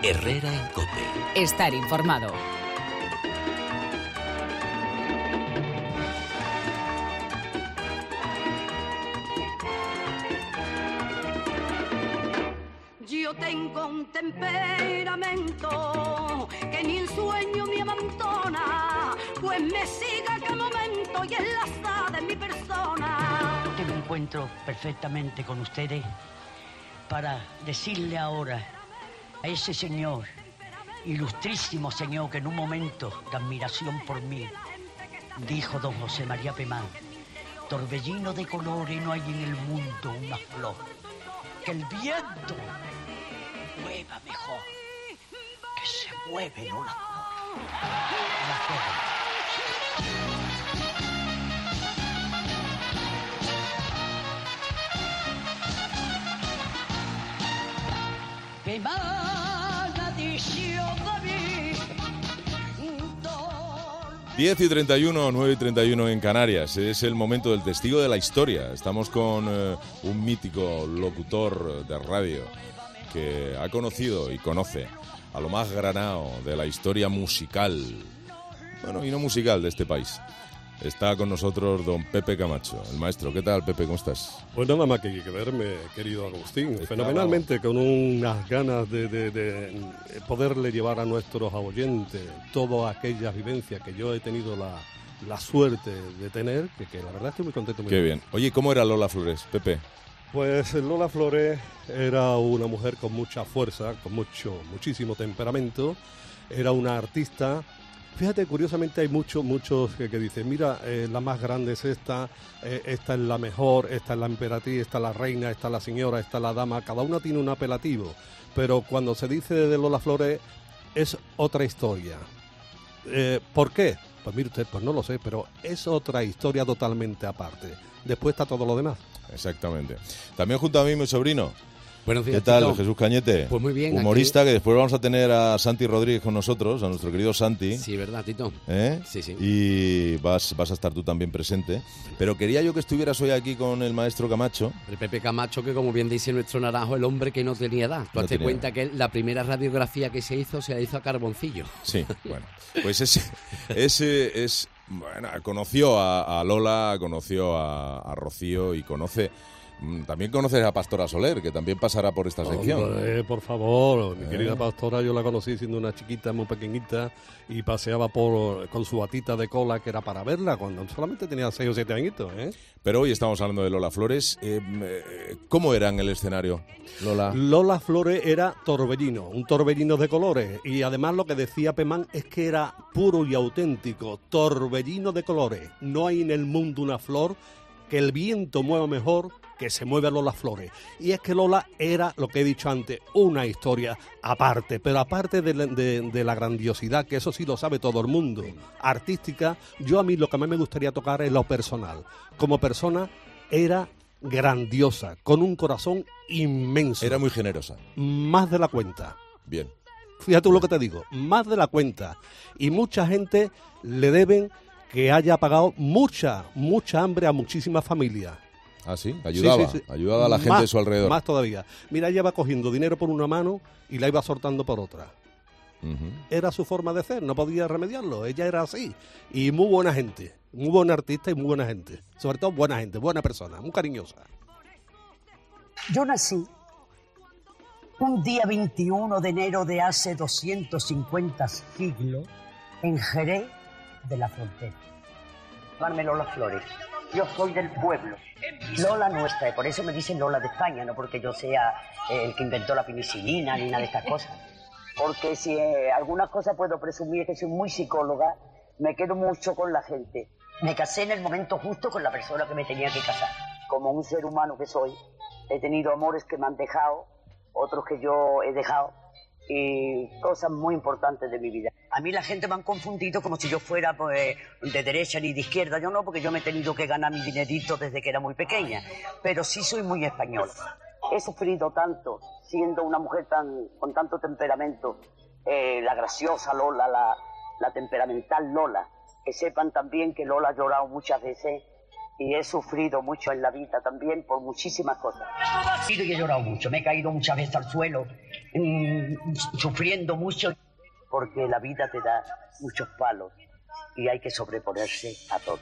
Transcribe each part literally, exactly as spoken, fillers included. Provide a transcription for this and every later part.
Herrera en COPE. Estar informado. Yo tengo un temperamento que ni en sueño me abandona, pues me sigue a cada momento y enlaza de mi persona. Yo me encuentro perfectamente con ustedes para decirle ahora a ese señor, ilustrísimo señor, que en un momento de admiración por mí dijo don José María Pemán: torbellino de colores no hay en el mundo una flor que el viento mueva mejor que se mueve no la flor. La flor. diez y treinta y uno, nueve y treinta y uno en Canarias. Es el momento del testigo de la historia. Estamos con eh, un mítico locutor de radio que ha conocido y conoce a lo más granado de la historia musical, bueno, y no musical, de este país. Está con nosotros don Pepe Camacho, el maestro. ¿Qué tal, Pepe? ¿Cómo estás? Pues nada más que, que verme, querido Agustín. Fenomenalmente, con unas ganas de, de, de poderle llevar a nuestros oyentes todas aquellas vivencias que yo he tenido la, la suerte de tener, que, que la verdad estoy muy contento. Muy Qué bien. Oye, ¿cómo era Lola Flores, Pepe? Pues Lola Flores era una mujer con mucha fuerza, con mucho, muchísimo temperamento. Era una artista. Fíjate, curiosamente hay muchos, muchos que, que dicen, mira, eh, la más grande es esta, eh, esta es la mejor, esta es la emperatriz, esta es la reina, esta es la señora, esta es la dama. Cada una tiene un apelativo, pero cuando se dice de Lola Flores es otra historia. Eh, ¿Por qué? Pues mire usted, pues no lo sé, pero es otra historia totalmente aparte. Después está todo lo demás. Exactamente. También junto a mí mi sobrino. Buenos días, ¿Qué tal, Tito? Jesús Cañete? Pues muy bien. Humorista, aquí... que después vamos a tener a Santi Rodríguez con nosotros, a nuestro querido Santi. Sí, ¿verdad, Tito? ¿Eh? Sí, sí. Y vas, vas a estar tú también presente. Pero quería yo que estuvieras hoy aquí con el maestro Camacho. El Pepe Camacho, que como bien dice nuestro Naranjo, el hombre que no tenía edad. Tú No hazte tenía cuenta edad. que la primera radiografía que se hizo, se la hizo a carboncillo. Sí, bueno. Pues ese, ese es... Bueno, conoció a, a Lola, conoció a, a Rocío y conoce... También conoces a Pastora Soler, que también pasará por esta sección. Hombre, por favor, mi ¿Eh? querida Pastora, yo la conocí siendo una chiquita muy pequeñita y paseaba por con su batita de cola que era para verla cuando solamente tenía seis o siete añitos, ¿eh? Pero hoy estamos hablando de Lola Flores. Eh, eh, ¿Cómo era en el escenario, Lola? Lola Flores era torbellino, un torbellino de colores, y además lo que decía Pemán es que era puro y auténtico, torbellino de colores. No hay en el mundo una flor que el viento mueva mejor que se mueve Lola Flores. Y es que Lola era, lo que he dicho antes, una historia aparte, pero aparte de la, de, de la grandiosidad, que eso sí lo sabe todo el mundo, artística, yo a mí lo que más me gustaría tocar es lo personal. Como persona era grandiosa, con un corazón inmenso. Era muy generosa. Más de la cuenta. Bien. Fíjate lo que te digo, más de la cuenta. Y mucha gente le deben que haya pagado mucha, mucha hambre a muchísimas familias. Ah, sí, ayudaba, sí, sí, sí. ayudaba a la gente más, de su alrededor. Más todavía. Mira, ella iba cogiendo dinero por una mano y la iba soltando por otra. Uh-huh. Era su forma de ser, no podía remediarlo, ella era así. Y muy buena gente, muy buena artista y muy buena gente. Sobre todo buena gente, buena persona, muy cariñosa. Yo nací un día veintiuno de enero de hace doscientos cincuenta siglos en Jerez de la Frontera. Llamarme Lola Flores. Yo soy del pueblo. Lola nuestra, y por eso me dicen Lola de España, no porque yo sea eh, el que inventó la penicilina ni nada de estas cosas. Porque si eh, algunas cosas puedo presumir es que soy muy psicóloga, me quedo mucho con la gente. Me casé en el momento justo con la persona que me tenía que casar. Como un ser humano que soy, he tenido amores que me han dejado, otros que yo he dejado, y cosas muy importantes de mi vida. A mí la gente me han confundido como si yo fuera pues, de derecha ni de izquierda. Yo no, porque yo me he tenido que ganar mi dinerito desde que era muy pequeña, pero sí soy muy española. He sufrido tanto siendo una mujer tan con tanto temperamento, eh, la graciosa Lola, la, la temperamental Lola. Que sepan también que Lola ha llorado muchas veces y he sufrido mucho en la vida también por muchísimas cosas. Y he llorado mucho, me he caído muchas veces al suelo mm, sufriendo mucho, porque la vida te da muchos palos y hay que sobreponerse a todo.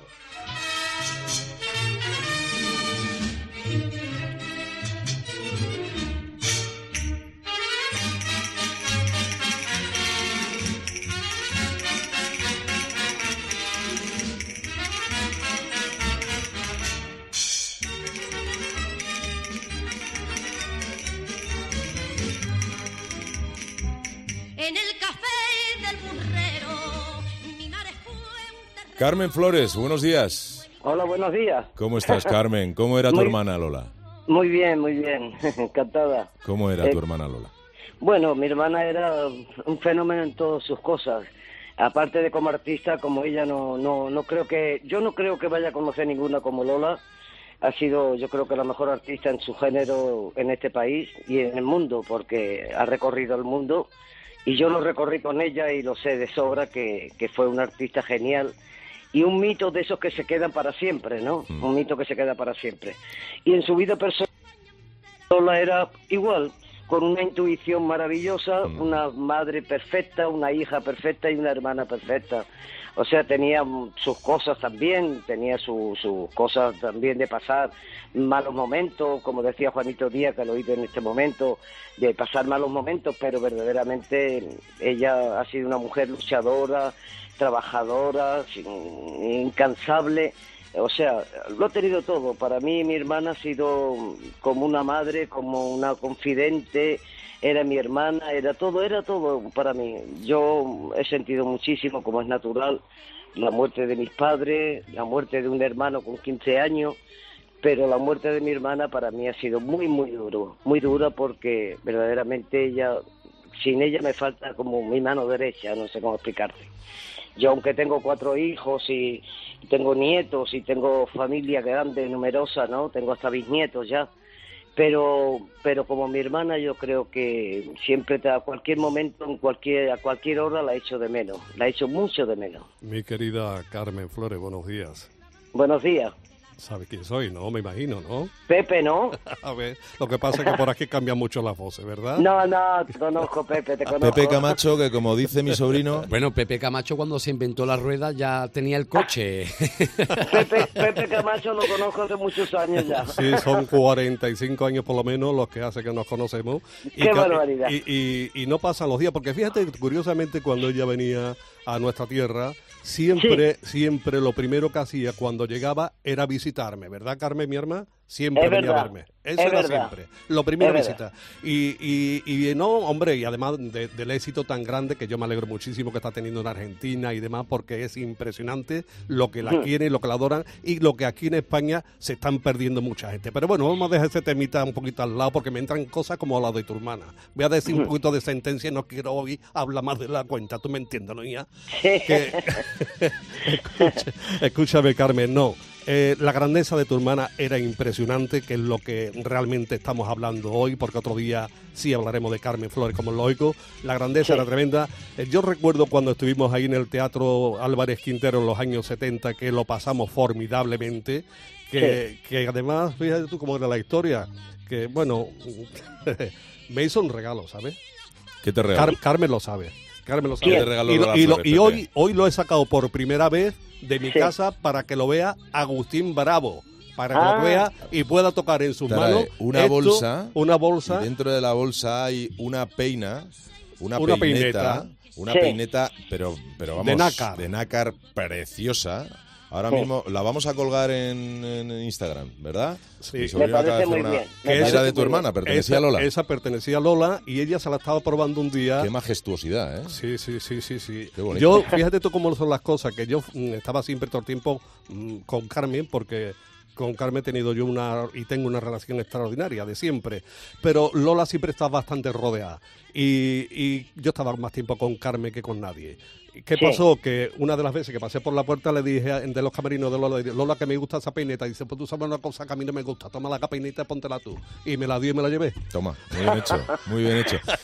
En el café del burrero, mi madre fue un terreno. Carmen Flores, buenos días. Hola, buenos días. ¿Cómo estás, Carmen? ¿Cómo era tu Muy- hermana Lola? Muy bien, muy bien. Encantada. ¿Cómo era Eh, tu hermana Lola? Bueno, mi hermana era un fenómeno en todas sus cosas. Aparte de como artista, como ella, no, no, no creo que, yo no creo que vaya a conocer ninguna como Lola. Ha sido, yo creo que la mejor artista en su género en este país y en el mundo, porque ha recorrido el mundo. Y yo lo recorrí con ella y lo sé de sobra que, que fue una artista genial y un mito de esos que se quedan para siempre, ¿no? Mm. Un mito que se queda para siempre. Y en su vida personal, Lola era igual, con una intuición maravillosa, Mm. una madre perfecta, una hija perfecta y una hermana perfecta. O sea, tenía mm, sus cosas también, tenía su- sus cosas también de pasar malos momentos, como decía Juanito Díaz, que lo oído en este momento, de pasar malos momentos, pero verdaderamente ella ha sido una mujer luchadora, trabajadora, sin- incansable. O sea, lo ha tenido todo. Para mí mi hermana ha sido como una madre, como una confidente, era mi hermana, era todo, era todo para mí. Yo he sentido muchísimo, como es natural, la muerte de mis padres, la muerte de un hermano con quince años, pero la muerte de mi hermana para mí ha sido muy, muy duro, muy dura porque verdaderamente ella, sin ella me falta como mi mano derecha, no sé cómo explicarte. Yo, aunque tengo cuatro hijos y tengo nietos y tengo familia grande, numerosa, ¿no? Tengo hasta bisnietos ya. Pero pero como mi hermana, yo creo que siempre, a cualquier momento, en cualquier a cualquier hora, la echo de menos. La echo mucho de menos. Mi querida Carmen Flores, buenos días. Buenos días. ¿Sabes quién soy, no? Me imagino, ¿no? Pepe, ¿no? A ver, lo que pasa es que por aquí cambian mucho las voces, ¿verdad? No, no, te conozco, Pepe, te conozco. Pepe Camacho, que como dice mi sobrino... Bueno, Pepe Camacho cuando se inventó la rueda ya tenía el coche. Pepe, Pepe Camacho lo conozco hace muchos años ya. Sí, son cuarenta y cinco años por lo menos los que hace que nos conocemos. Y ¡Qué ca- barbaridad! Y, y- y no pasan los días, porque fíjate, curiosamente, cuando ella venía a nuestra tierra, siempre, siempre lo primero que hacía cuando llegaba era visitarme, ¿verdad, Carmen, mi hermana? Siempre Es venía verdad, a verme. Eso es era verdad. siempre. Lo primero Es visita. Y, y, y no, hombre, y además de- del éxito tan grande que yo me alegro muchísimo que está teniendo en Argentina y demás, porque es impresionante lo que la Mm. quieren, lo que la adoran y lo que aquí en España se están perdiendo mucha gente. Pero bueno, vamos a dejar ese temita un poquito al lado porque me entran cosas como la de tu hermana. Voy a decir un poquito de sentencia y no quiero hoy hablar más de la cuenta. ¿Tú me entiendes, no, hija? Que- Escucha- escúchame, Carmen, no. Eh, la grandeza de tu hermana era impresionante, que es lo que realmente estamos hablando hoy, porque otro día sí hablaremos de Carmen Flores, como es lógico. La grandeza Sí. era tremenda. Eh, yo recuerdo cuando estuvimos ahí en el Teatro Álvarez Quintero en los años setenta, que lo pasamos formidablemente, que, que además, fíjate tú cómo era la historia, que bueno, me hizo un regalo, ¿sabes? ¿Qué te regalo? Car- Carmen lo sabe. Carmen lo ¿Quién sabe. te regaló Y, lo- Lola y lo- Flores, y Pepe? hoy, hoy lo he sacado por primera vez de mi Sí. casa para que lo vea Agustín Bravo. Para que Ah. lo vea y pueda tocar en sus Trae manos una esto, bolsa, una bolsa, Y dentro de la bolsa hay una peina, una, Una peineta, peineta. una Sí. peineta, pero, pero vamos, De nácar. de nácar preciosa. Ahora Sí. mismo la vamos a colgar en, en Instagram, ¿verdad? Sí. Mi Me sobrino acaba de parece hacer muy una- bien, me que era parece de tu muy hermana, bien. pertenecía esa, a Lola. esa pertenecía a Lola y ella se la estaba probando un día. Qué majestuosidad, ¿eh? Sí, sí, sí, sí, sí. Qué bonito. Yo, fíjate tú cómo son las cosas, que yo mm, estaba siempre todo el tiempo mm, con Carmen, porque con Carmen he tenido yo una, y tengo una relación extraordinaria, de siempre. Pero Lola siempre está bastante rodeada. Y, y yo estaba más tiempo con Carmen que con nadie. ¿Qué Sí. pasó? Que una de las veces que pasé por la puerta le dije a- de los camerinos de Lola, le dije, Lola, que me gusta esa peineta. Y dice, pues tú sabes una cosa que a mí no me gusta, toma la peineta y póntela tú. Y me la dio y me la llevé. Toma, muy bien hecho, muy bien hecho.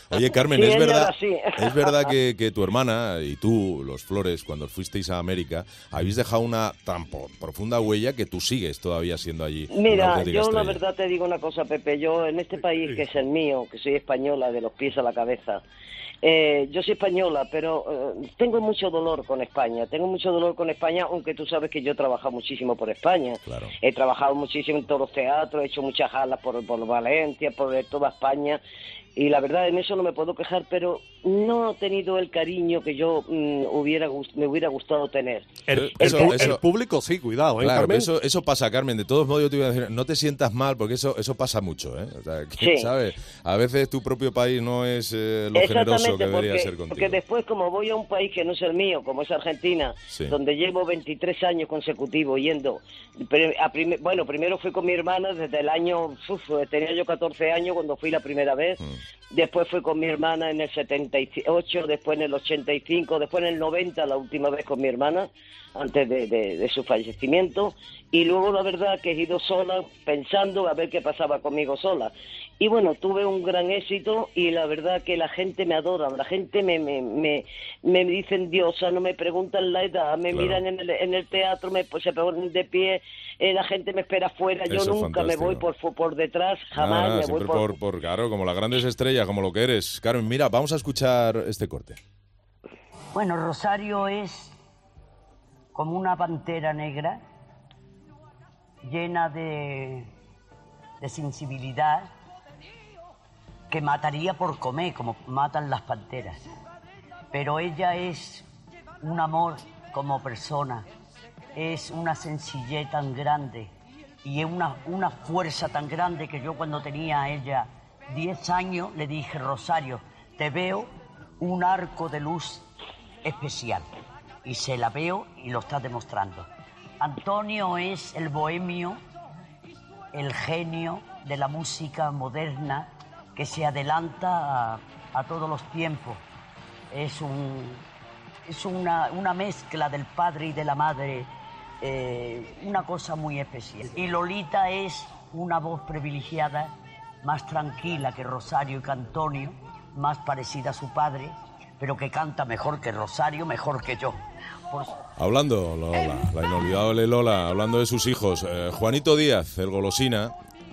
Oye, Carmen, Sí, es ella verdad, era así. es verdad que, que tu hermana y tú, los Flores, cuando fuisteis a América, habéis dejado una tan po- profunda huella que tú sigues todavía siendo allí una Mira, auténtica yo la estrella. verdad te digo una cosa, Pepe. Yo en este país que es el mío, que soy española de los pies a la cabeza, eh, yo soy española, pero eh, tengo mucho dolor con España. Tengo mucho dolor con España, aunque tú sabes que yo he trabajado muchísimo por España. Claro. He trabajado muchísimo en todos los teatros, he hecho muchas galas por, por Valencia, por toda España. Y la verdad, en eso no me puedo quejar, pero no he tenido el cariño que yo mm, hubiera gust- me hubiera gustado tener. El, Eso- el- eso- el público sí, cuidado, ¿eh, Claro, Carmen? pero eso, eso pasa, Carmen. De todos modos, yo te iba a decir, no te sientas mal, porque eso eso pasa mucho, ¿eh? O sea, que, Sí. ¿sabes? A veces tu propio país no es eh, lo generoso que debería porque, ser contigo. porque después como voy a un país que no es el mío, como es Argentina, Sí. donde llevo veintitrés años consecutivos yendo, pero a prime- bueno, primero fui con mi hermana desde el año, uf, tenía yo catorce años cuando fui la primera vez, Mm. después fui con mi hermana en el setenta y ocho, después en el ochenta y cinco, después en el noventa la última vez con mi hermana, antes de, de- de su fallecimiento, y luego la verdad que he ido sola pensando a ver qué pasaba conmigo sola. Y bueno, tuve un gran éxito y la verdad que la gente me adora, la gente me me, me, me dicen diosa, no me preguntan la edad, me Claro. miran en el, en el teatro, me pues, se ponen de pie, eh, la gente me espera afuera, yo Eso es nunca me fantástico. voy por fu- por detrás, jamás Nada, nada, me voy siempre por... por, por, claro, como las grandes estrellas, como lo que eres. Carmen, mira, vamos a escuchar este corte. Bueno, Rosario es como una pantera negra llena de, de sensibilidad que mataría por comer, como matan las panteras. Pero ella es un amor como persona, es una sencillez tan grande y es una, una fuerza tan grande que yo cuando tenía a ella diez años le dije, Rosario, te veo un arco de luz especial. Y se la veo y lo está demostrando. Antonio es el bohemio, el genio de la música moderna que se adelanta a, a todos los tiempos. Es, un, es una, una mezcla del padre y de la madre, eh, una cosa muy especial. Y Lolita es una voz privilegiada, más tranquila que Rosario y que Antonio, más parecida a su padre, pero que canta mejor que Rosario, mejor que yo. Pues, Hablando, Lola, la inolvidable Lola, hablando de sus hijos. Eh, Juanito Díaz, el golosina,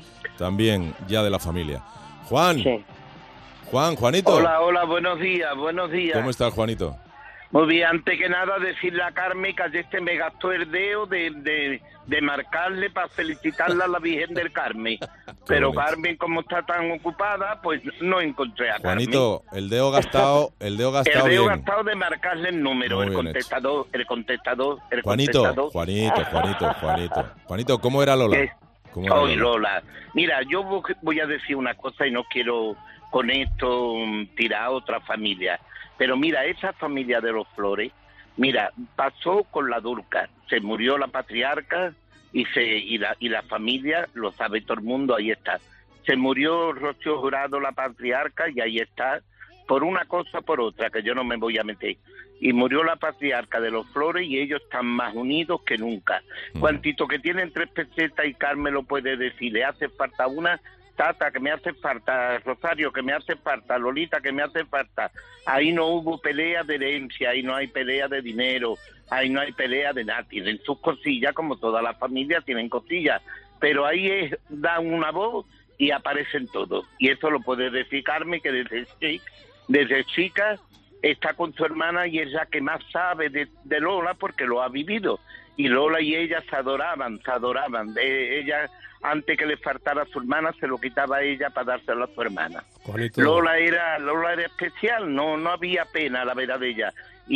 también ya de la familia. Juan, Sí. Juan, Juanito. Hola, hola, buenos días, buenos días. ¿Cómo estás, Juanito? Muy bien, antes que nada decirle a Carmen que ayer se me gastó el dedo de, de, de marcarle para felicitarla a la Virgen del Carmen. Pero bonito. Carmen, como está tan ocupada, pues no encontré a Juanito, el dedo gastado, el dedo Carmen. gastado El dedo bien. gastado de marcarle el número, Muy el bien contestador, el contestador, el Juanito, contestador. Juanito, Juanito, Juanito. Juanito, ¿cómo era Lola? ¿Qué? ¿Cómo era Soy Lola? Lola. Mira, yo vo- voy a decir una cosa y no quiero con esto mm, tirar a otra familia. Pero mira, esa familia de los Flores, mira, pasó con la Durca. Se murió la patriarca y se y la, y la familia, lo sabe todo el mundo, ahí está. Se murió Rocío Jurado, la patriarca, y ahí está, por una cosa por otra, que yo no me voy a meter. Y murió la patriarca de los Flores y ellos están más unidos que nunca. Mm. Cuantito que tienen tres pesetas y Carmen lo puede decir, le hace falta una, Tata, que me hace falta, Rosario, que me hace falta, Lolita, que me hace falta. Ahí no hubo pelea de herencia, ahí no hay pelea de dinero, ahí no hay pelea de nada. Tienen sus cosillas, como todas las familias tienen cosillas, pero ahí es, dan una voz y aparecen todos. Y eso lo puede decir Carmen, que desde, chi- desde chica está con su hermana y es la que más sabe de, de Lola porque lo ha vivido. Y Lola y ella se adoraban, se adoraban. Eh, ella, antes que le faltara a su hermana, se lo quitaba a ella para dárselo a su hermana. Juanito, Lola era Lola era especial, no no había pena, la verdad de ella.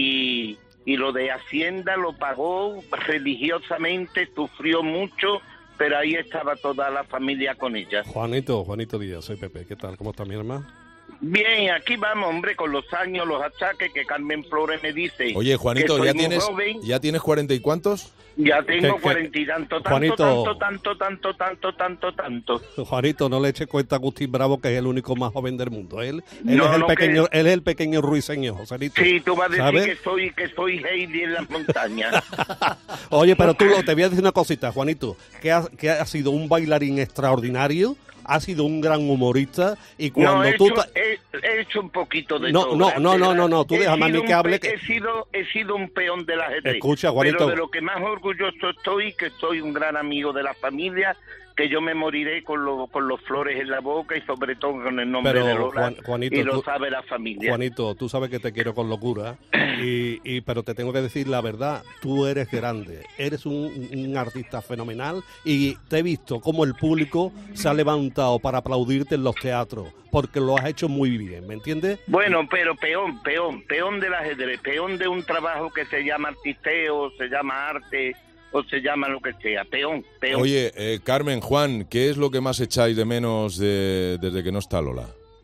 Y, y lo de Hacienda lo pagó religiosamente, sufrió mucho, pero ahí estaba toda la familia con ella. Juanito, Juanito Díaz, soy Pepe. ¿Qué tal? ¿Cómo está mi hermano? Bien, aquí vamos, hombre, con los años, los achaques que Carmen Flores me dice. Oye, Juanito, que soy ¿ya muy tienes, joven. ¿ya tienes cuarenta y cuántos? Ya ¿Qué- tengo qué? cuarenta y tanto, tanto, Juanito. tanto, tanto, tanto, tanto, tanto, tanto. Juanito, no le eche cuenta a Agustín Bravo, que es el único más joven del mundo. Él, él No, es el no, pequeño, que- él es el pequeño ruiseñor, Joselito. Sí, tú vas a decir ¿Sabes? que soy que soy Heidi en las montañas. Oye, pero tú lo- te voy a decir una cosita, Juanito, que ha, que ha sido un bailarín extraordinario, has sido un gran humorista y cuando no, he tú... hecho, ta- he, he hecho un poquito de No, todo. no, gracias, no, no, no, no, tú he déjame a sido mí que un hable pe- que- He sido, he sido un peón del ajedrez. Escucha, Juanito. Pero de lo que más orgulloso estoy, que soy un gran amigo de la familia, que yo me moriré con, lo, con los flores en la boca y sobre todo con el nombre Pero, de Lola, Juan- Juanito, y lo tú- sabe la familia. Juanito, tú sabes que te quiero con locura, y, y pero te tengo que decir la verdad, tú eres grande, eres un, un artista fenomenal y te he visto como el público se ha levantado para aplaudirte en los teatros, porque lo has hecho muy bien, ¿me entiendes? Bueno, pero peón, peón, peón del ajedrez, peón de un trabajo que se llama artisteo, se llama arte, o se llama lo que sea, peón, peón. Oye, eh, Carmen, Juan, ¿qué es lo que más echáis de menos de- desde que no está Lola?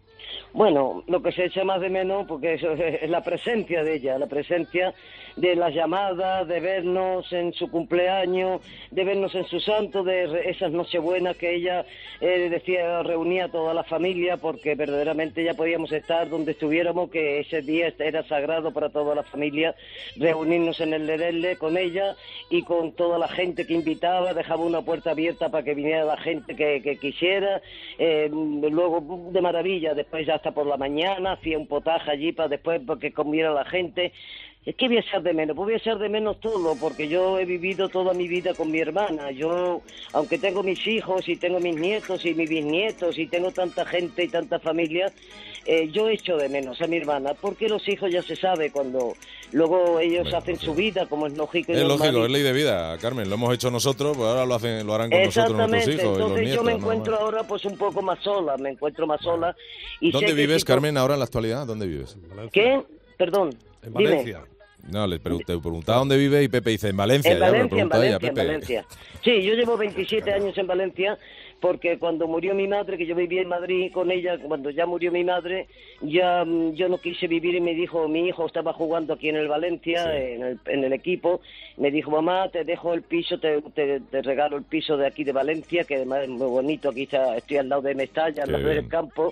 Bueno, lo que se echa más de menos, porque eso es, es la presencia de ella, la presencia de las llamadas, de vernos en su cumpleaños, de vernos en su santo, de re- esas nochebuenas que ella eh, decía, reunía a toda la familia, porque verdaderamente ya podíamos estar donde estuviéramos, que ese día era sagrado para toda la familia, reunirnos en el Lerele con ella y con toda la gente que invitaba, dejaba una puerta abierta para que viniera la gente que, que quisiera, eh, luego de maravilla, después ya hasta por la mañana, hacía un potaje allí para después que comiera la gente. Es que voy a echar de menos, pues voy a echar de menos todo, porque yo he vivido toda mi vida con mi hermana. Yo, aunque tengo mis hijos y tengo mis nietos y mis bisnietos y tengo tanta gente y tanta familia, eh, yo echo de menos a mi hermana, porque los hijos ya se sabe cuando luego ellos Bueno, hacen sí. su vida, como es lógico y Es normal. lógico, es ley de vida, Carmen. Lo hemos hecho nosotros, pues ahora lo hacen, lo harán con nosotros nuestros Exactamente, hijos y los entonces nietos. yo me normal. encuentro ahora pues un poco más sola, me encuentro más sola. Y ¿Dónde sé que vives, si- Carmen, ahora en la actualidad? ¿Dónde vives? ¿Qué? Perdón. En dime. Valencia. No, le pregun- te preguntaba dónde vive y Pepe dice en Valencia. En ya me Valencia, en pregunta ella, Valencia, en Pepe. Valencia. Sí, yo llevo veintisiete años en Valencia porque cuando murió mi madre, que yo vivía en Madrid con ella, cuando ya murió mi madre, ya mm, yo no quise vivir y me dijo, mi hijo estaba jugando aquí en el Valencia, Sí. en, el, en el equipo, me dijo, mamá, te dejo el piso, te, te, te regalo el piso de aquí de Valencia, que además es muy bonito, aquí está, estoy al lado de Mestalla, al Qué lado bien. del campo.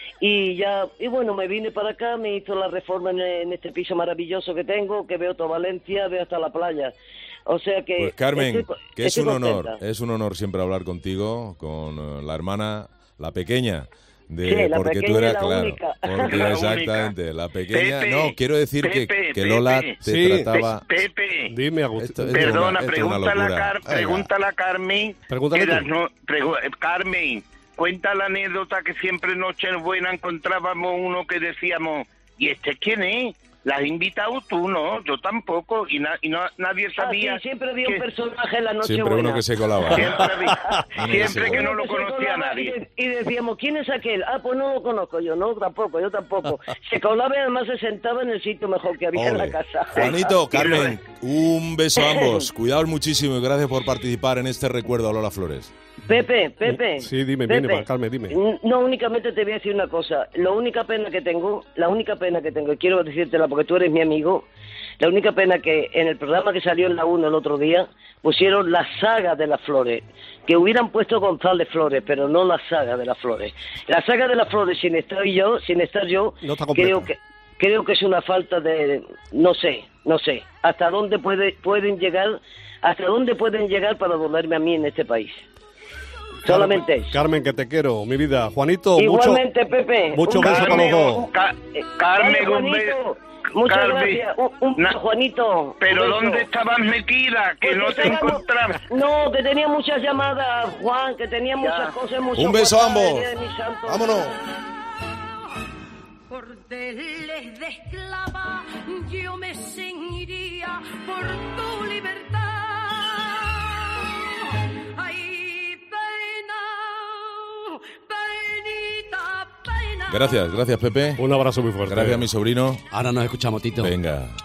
Y ya, y bueno, me vine para acá, me hizo la reforma en, en este piso maravilloso que tengo, que veo toda Valencia, veo hasta la playa. O sea que... Pues Carmen, estoy- que es estoy un honor, contenta. es un honor siempre hablar contigo, con eh, la hermana, la pequeña, de, Sí, la porque tú pequeña y eras, la claro, única. porque La exactamente, la pequeña, Pepe, no, quiero decir que, Pepe, que Lola Pepe. te Sí. trataba... Pe- Pepe, Dime, Agustín. Esto es perdona, una- esto es una pregúntale, a locura. Car- Venga. pregúntale a Carmen. Pregúntale que tú. las no- pregu- eh, Carmen, cuenta la anécdota que siempre en Nochebuena encontrábamos uno que decíamos, ¿y este quién es? ¿La has invitado tú? No, yo tampoco, y, na- y no, nadie Ah, sabía. sí, siempre había que- un personaje en la noche Siempre uno que se colaba. Siempre, había- Uno que siempre se que no Uno lo que se conocía colaba nadie. Y, de- y decíamos, ¿quién es aquel? Ah, pues no lo conozco yo, no, tampoco, yo tampoco. Se colaba y además se sentaba en el sitio mejor que había en Ole. la casa. Juanito, Carmen, un beso a ambos. Cuidaos muchísimo y gracias por participar en este recuerdo a Lola Flores. Pepe, Pepe. Sí, dime, Pepe, dime, Carmen, dime. n- No, únicamente te voy a decir una cosa. La única pena que tengo, la única pena que tengo, y quiero decírtela porque tú eres mi amigo, la única pena que en el programa que salió en la uno el otro día, pusieron la saga de las flores. Que hubieran puesto González Flores, pero no la saga de las flores. La saga de las flores, sin estar yo, sin estar yo, No está completa. creo que creo que es una falta de, no sé, no sé, hasta dónde puede, pueden llegar, hasta dónde pueden llegar para dolerme a mí en este país. Solamente eso. Carmen, que te quiero, mi vida. Juanito, Igualmente, mucho, Pepe. mucho un beso para los dos. Ca- Eh, Carmen, vale, un be- Juanito, muchas Carmen, gracias. Un, un- na- Juanito. Pero un beso. ¿dónde estabas metida? Que Pues no te estábamos- encontraba. No, que tenía muchas llamadas, Juan, que tenía muchas cosas, muchos Un beso a WhatsApp ambos. de mi santo. Vámonos. Cordeles de esclava, yo me ceñiría por tu libertad. Ay, pena, penita, pena. Gracias, gracias Pepe. Un abrazo muy fuerte. Gracias a mi sobrino. Ahora nos escuchamos, Tito. Venga.